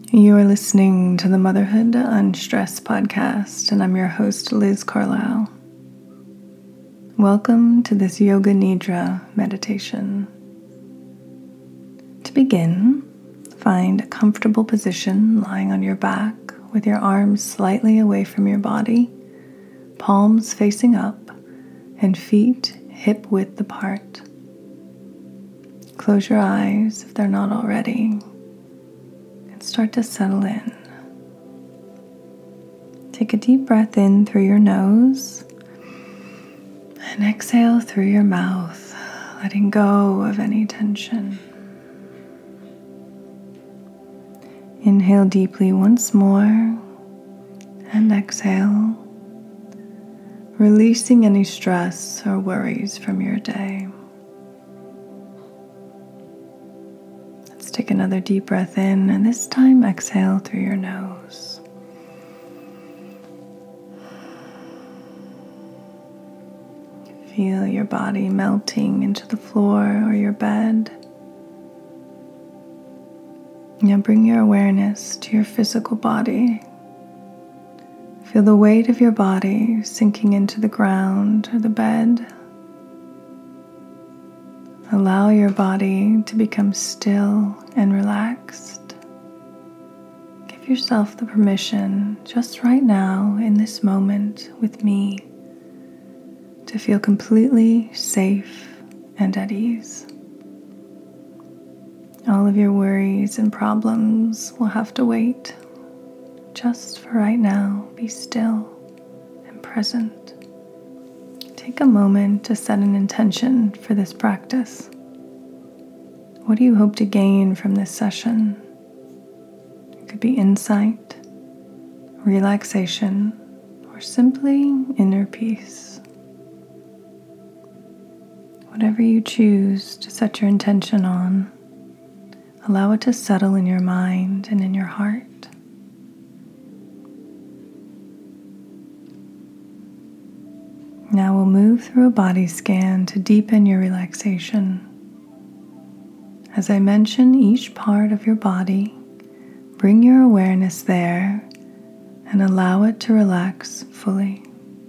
You are listening to the Motherhood Unstressed podcast, and I'm your host, Liz Carlisle. Welcome to this Yoga Nidra meditation. To begin, find a comfortable position lying on your back with your arms slightly away from your body, palms facing up, and feet hip-width apart. Close your eyes if they're not already. Start to settle in. Take a deep breath in through your nose and exhale through your mouth, letting go of any tension. Inhale deeply once more and exhale, releasing any stress or worries from your day. Take another deep breath in, and this time exhale through your nose. Feel your body melting into the floor or your bed. Now bring your awareness to your physical body. Feel the weight of your body sinking into the ground or the bed. Allow your body to become still and relaxed. Give yourself the permission, just right now, in this moment with me, to feel completely safe and at ease. All of your worries and problems will have to wait. Just for right now, be still and present. Take a moment to set an intention for this practice. What do you hope to gain from this session? It could be insight, relaxation, or simply inner peace. Whatever you choose to set your intention on, allow it to settle in your mind and in your heart. Now we'll move through a body scan to deepen your relaxation. As I mention each part of your body, bring your awareness there and allow it to relax fully.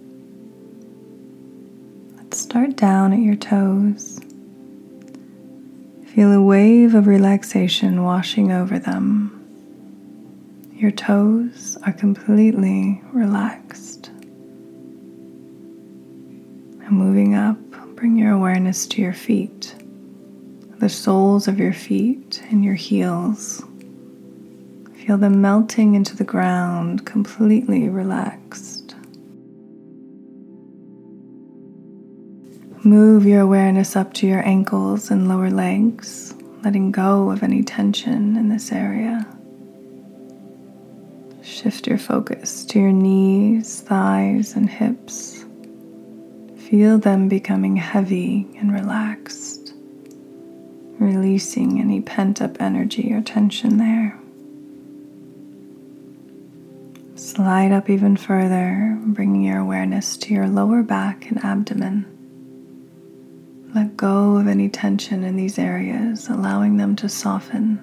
Let's start down at your toes. Feel a wave of relaxation washing over them. Your toes are completely relaxed. And moving up, bring your awareness to your feet, the soles of your feet and your heels. Feel them melting into the ground, completely relaxed. Move your awareness up to your ankles and lower legs, letting go of any tension in this area. Shift your focus to your knees, thighs, and hips. Feel them becoming heavy and relaxed, releasing any pent-up energy or tension there. Slide up even further, bringing your awareness to your lower back and abdomen. Let go of any tension in these areas, allowing them to soften.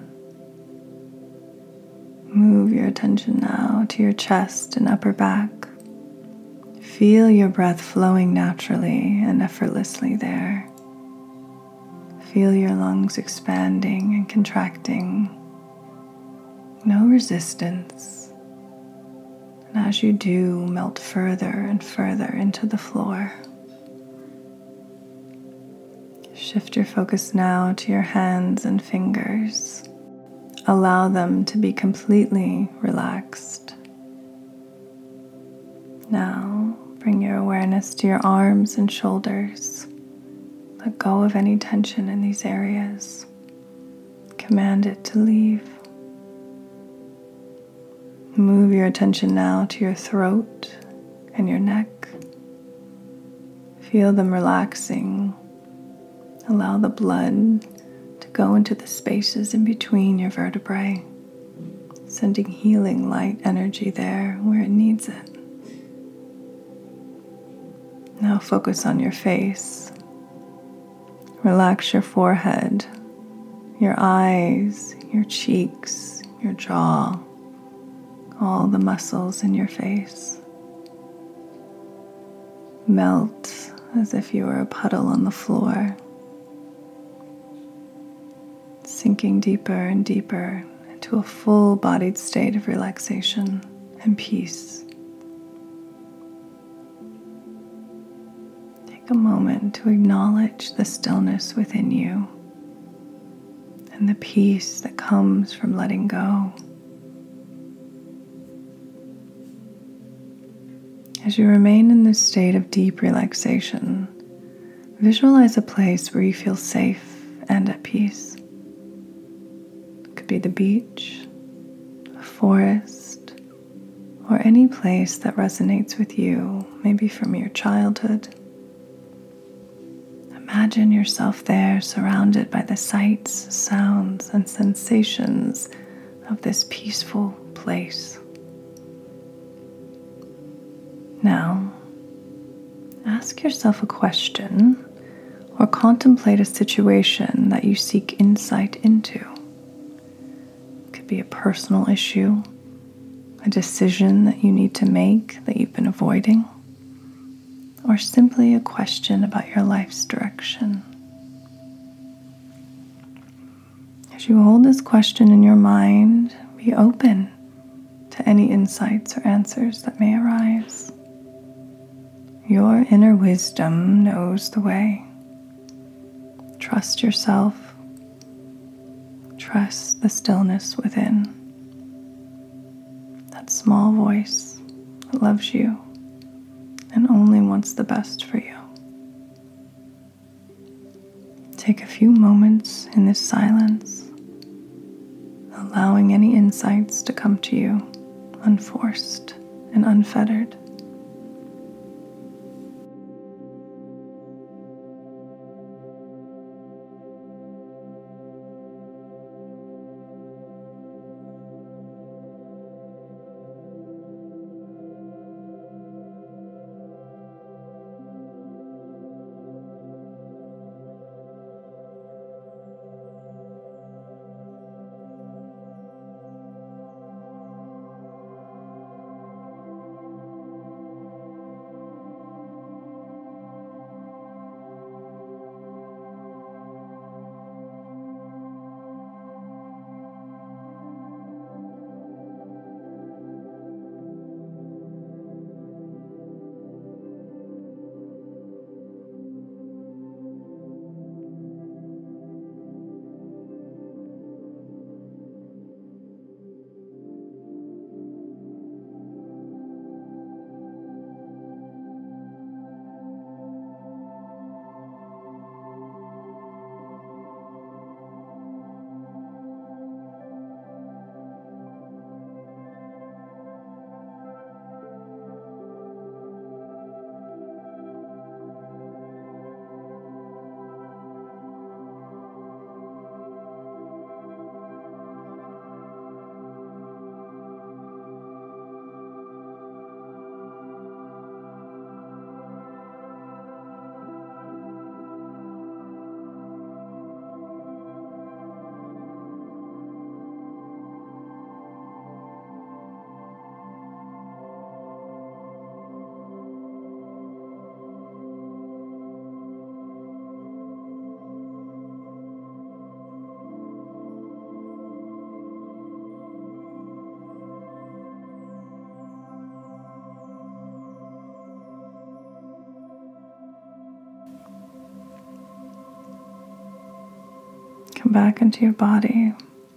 Move your attention now to your chest and upper back. Feel your breath flowing naturally and effortlessly there. Feel your lungs expanding and contracting. No resistance. And as you do, melt further and further into the floor. Shift your focus now to your hands and fingers. Allow them to be completely relaxed. Now, bring your awareness to your arms and shoulders. Let go of any tension in these areas. Command it to leave. Move your attention now to your throat and your neck. Feel them relaxing. Allow the blood to go into the spaces in between your vertebrae, sending healing light energy there where it needs it. Now focus on your face. Relax your forehead, your eyes, your cheeks, your jaw, all the muscles in your face. Melt as if you were a puddle on the floor, sinking deeper and deeper into a full-bodied state of relaxation and peace. Take a moment to acknowledge the stillness within you and the peace that comes from letting go. As you remain in this state of deep relaxation, visualize a place where you feel safe and at peace. It could be the beach, a forest, or any place that resonates with you, maybe from your childhood. Imagine yourself there, surrounded by the sights, sounds, and sensations of this peaceful place. Now, ask yourself a question or contemplate a situation that you seek insight into. It could be a personal issue, a decision that you need to make that you've been avoiding, or simply a question about your life's direction. As you hold this question in your mind, be open to any insights or answers that may arise. Your inner wisdom knows the way. Trust yourself. Trust the stillness within. That small voice that loves you and only wants the best for you. Take a few moments in this silence, allowing any insights to come to you unforced and unfettered. Come back into your body.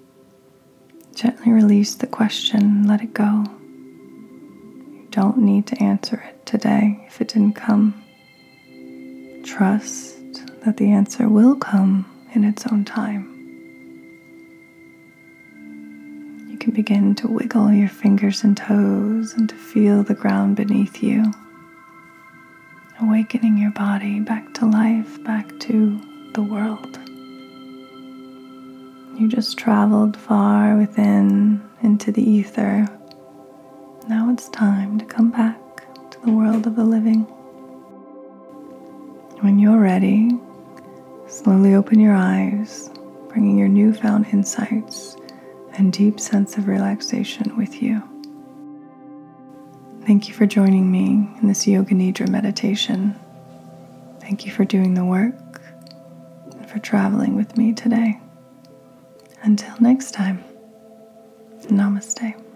Gently release the question, let it go. You don't need to answer it today if it didn't come. Trust that the answer will come in its own time. You can begin to wiggle your fingers and toes and to feel the ground beneath you, awakening your body back to life, back to the world. You just traveled far within into the ether. Now it's time to come back to the world of the living. When you're ready, slowly open your eyes, bringing your newfound insights and deep sense of relaxation with you. Thank you for joining me in this Yoga Nidra meditation. Thank you for doing the work and for traveling with me today. Until next time, namaste.